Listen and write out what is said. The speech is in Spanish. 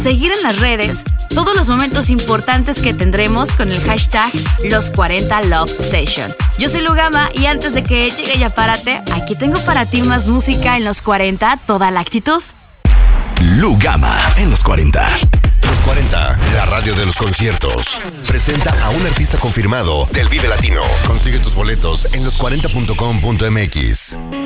seguir en las redes todos los momentos importantes que tendremos con el hashtag Los 40 Love Station. Yo soy Lugama y antes de que llegue Ya Párate, aquí tengo para ti más música en los 40, toda la actitud. Lugama en los 40. Los 40, la radio de los conciertos. Presenta a un artista confirmado del Vive Latino. Consigue tus boletos en los40.com.mx.